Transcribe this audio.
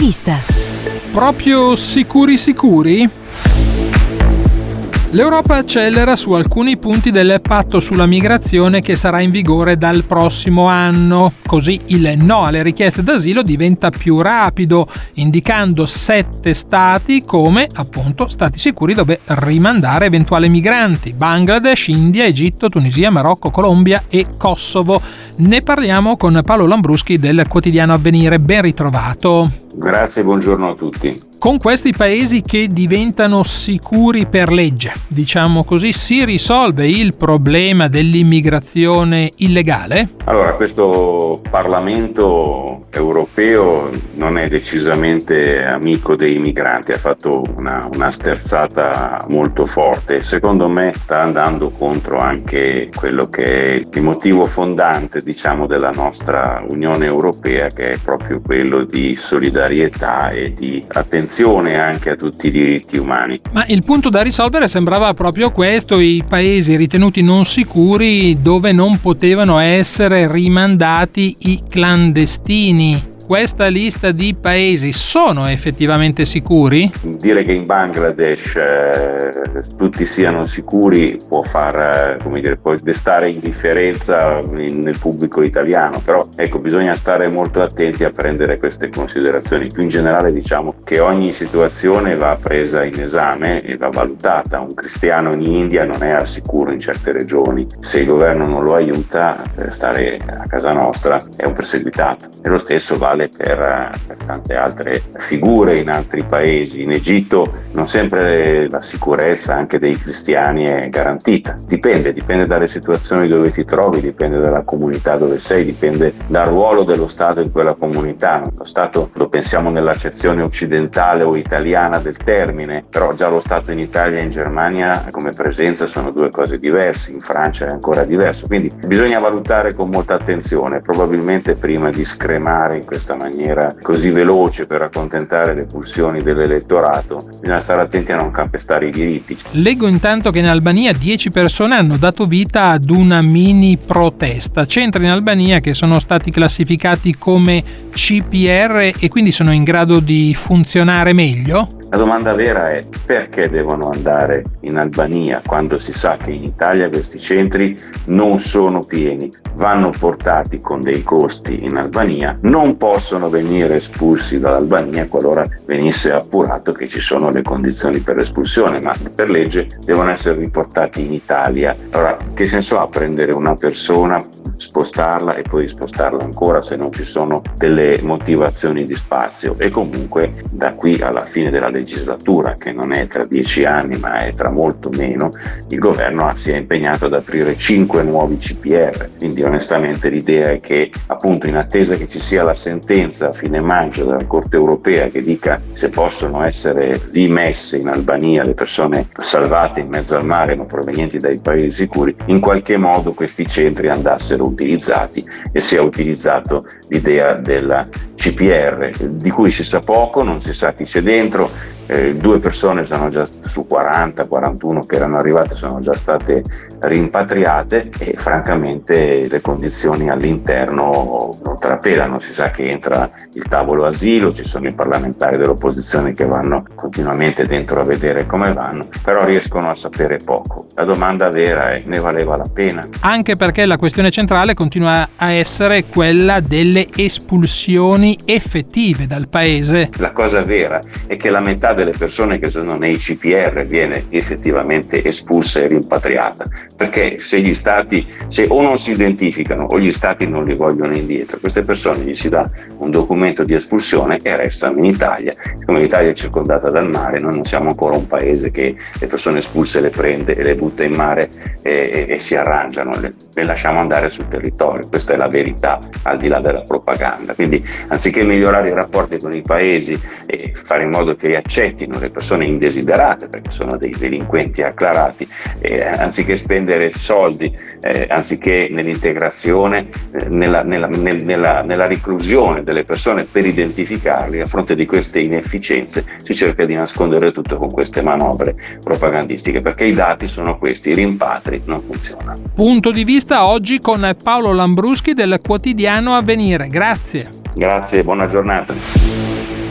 vista. Proprio sicuri? L'Europa accelera su alcuni punti del patto sulla migrazione che sarà in vigore dal prossimo anno. Così il no alle richieste d'asilo diventa più rapido, indicando 7 stati come, appunto, stati sicuri dove rimandare eventuali migranti: Bangladesh, India, Egitto, Tunisia, Marocco, Colombia e Kosovo. Ne parliamo con Paolo Lambruschi del quotidiano Avvenire. Ben ritrovato. Grazie, buongiorno a tutti. Con questi paesi che diventano sicuri per legge, diciamo così, si risolve il problema dell'immigrazione illegale? Allora, questo Parlamento europeo non è decisamente amico dei migranti, ha fatto una sterzata molto forte. Secondo me sta andando contro anche quello che è il motivo fondante, diciamo, della nostra Unione Europea, che è proprio quello di solidarietà e di attenzione anche a tutti i diritti umani. Ma il punto da risolvere sembrava proprio questo: i paesi ritenuti non sicuri dove non potevano essere rimandati i clandestini. Questa lista di paesi sono effettivamente sicuri? Dire che in Bangladesh tutti siano sicuri può può destare indifferenza nel pubblico italiano, però ecco, bisogna stare molto attenti a prendere queste considerazioni. Più in generale diciamo che ogni situazione va presa in esame e va valutata. Un cristiano in India non è al sicuro in certe regioni. Se il governo non lo aiuta per stare a casa nostra è un perseguitato, e lo stesso vale per tante altre figure in altri paesi. In Egitto non sempre la sicurezza anche dei cristiani è garantita. Dipende dalle situazioni dove ti trovi, dipende dalla comunità dove sei, dipende dal ruolo dello Stato in quella comunità. Lo Stato lo pensiamo nell'accezione occidentale o italiana del termine, però già lo Stato in Italia e in Germania come presenza sono due cose diverse, in Francia è ancora diverso, quindi bisogna valutare con molta attenzione. Probabilmente prima di scremare in questa maniera così veloce per accontentare le pulsioni dell'elettorato bisogna stare attenti a non calpestare i diritti. Leggo intanto che in Albania 10 persone hanno dato vita ad una mini protesta. Centri in Albania che sono stati classificati come CPR e quindi sono in grado di funzionare meglio? La domanda vera è: perché devono andare in Albania quando si sa che in Italia questi centri non sono pieni? Vanno portati con dei costi in Albania, non possono venire espulsi dall'Albania qualora venisse appurato che ci sono le condizioni per l'espulsione, ma per legge devono essere riportati in Italia. Allora, che senso ha prendere una persona, spostarla e poi spostarla ancora se non ci sono delle motivazioni di spazio? E comunque da qui alla fine della legislatura, che non è tra 10 anni ma è tra molto meno, il governo si è impegnato ad aprire 5 nuovi CPR. Quindi onestamente l'idea è che, appunto, in attesa che ci sia la sentenza a fine maggio della Corte europea che dica se possono essere rimesse in Albania le persone salvate in mezzo al mare ma provenienti dai paesi sicuri, in qualche modo questi centri andassero utilizzati e sia utilizzato l'idea della CPR, di cui si sa poco, non si sa chi c'è dentro. 2 persone sono già su 41 che erano arrivate, sono già state rimpatriate e francamente le condizioni all'interno non trapelano. Si sa che entra il tavolo asilo, ci sono i parlamentari dell'opposizione che vanno continuamente dentro a vedere come vanno, però riescono a sapere poco. La domanda vera è: ne valeva la pena? Anche perché la questione centrale continua a essere quella delle espulsioni effettive dal paese. La cosa vera è che la metà delle persone che sono nei CPR viene effettivamente espulsa e rimpatriata, perché se o non si identificano o gli stati non li vogliono indietro, queste persone gli si dà un documento di espulsione e restano in Italia. Come l'Italia è circondata dal mare, noi non siamo ancora un paese che le persone espulse le prende e le butta in mare e si arrangiano, le lasciamo andare sul territorio. Questa è la verità, al di là della propaganda. Quindi anziché migliorare i rapporti con i paesi e fare in modo che li accettino le persone indesiderate, perché sono dei delinquenti acclarati, anziché spendere soldi, anziché nell'integrazione, nella reclusione delle persone per identificarli, a fronte di queste inefficienze si cerca di nascondere tutto con queste manovre propagandistiche, perché i dati sono questi: i rimpatri non funzionano. Punto di vista oggi con Paolo Lambruschi del quotidiano Avvenire. Grazie. Grazie, buona giornata.